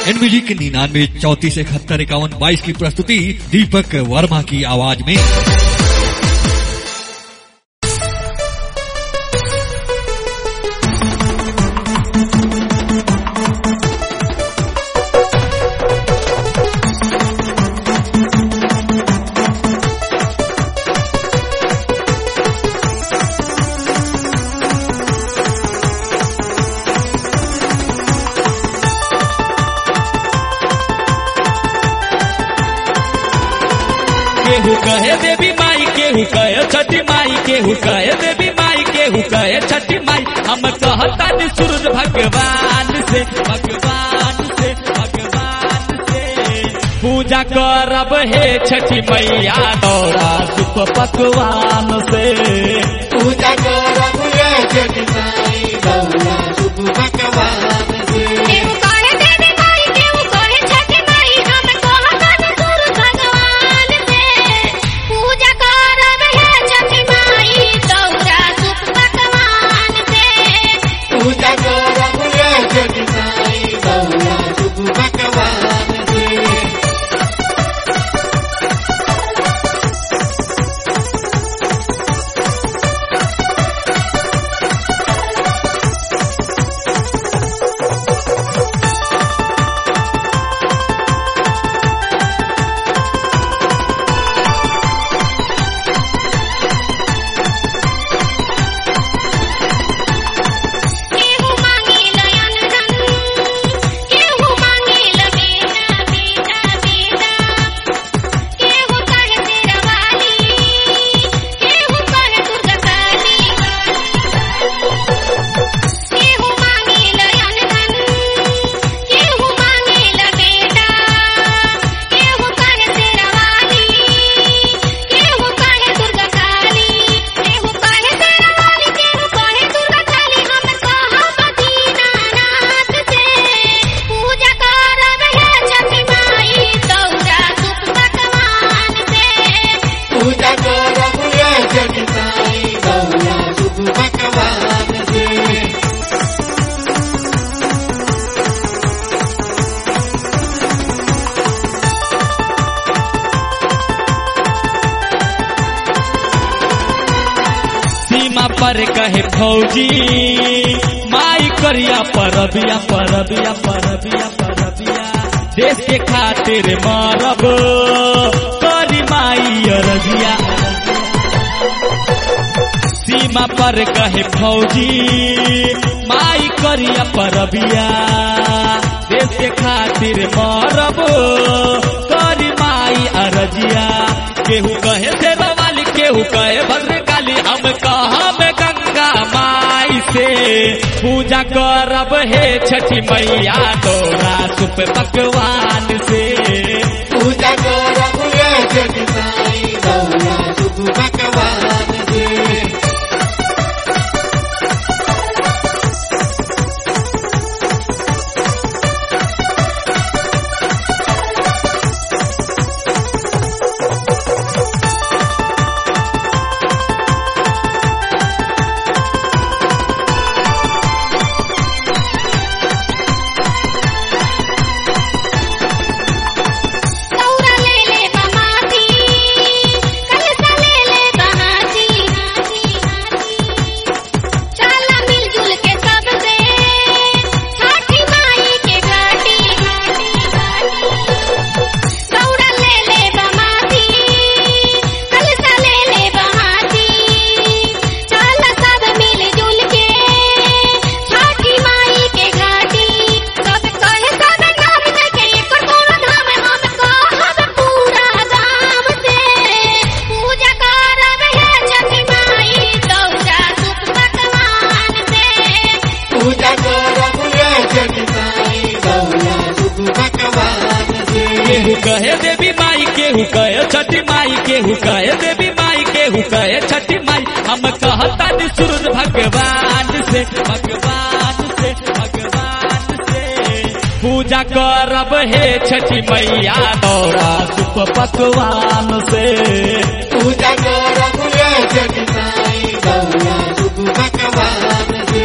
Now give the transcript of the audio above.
Music 99 34 71 51 22 की प्रस्तुति दीपक वर्मा की आवाज में। केहू कहे देवी माई, केहू कहे छठी माई, केहू कहे देवी माई, केहू कहे छठी माई। हम कहता सूरज भगवान से, भगवान से, भगवान से पूजा करब हे छठी मैया दौरा सुख पकवान से। पूजा करब हे छठी माई दौरा सुख पकवान से। पर कहे फौजी माई करिया परबिया परबिया परबिया परबिया देश के खातिर मरब करी माई अरजिया। सीमा पर कहे फौजी माई करिया परबिया देश के खातिर मरब करी माई अरजिया। केहू कहे शेरवाली, केहू कहे भद्रकाली, हम कहब गंगा माई से। पूजा करब हे छठी मैया दौरा सुप पकवान से। पूजा करब हे छठी माई दौरा सुप पकवान से। केहू कहे देवी माई, केहू कहे छठी माई, केहू कहे देवी माई, केहू कहे छठी माई। हम कहता सूरज भगवान से, भगवान से, भगवान से पूजा करब हे छठी मैया दौरा सुप पकवान से। पूजा करब हे छठी माई दौरा सुप पकवान से।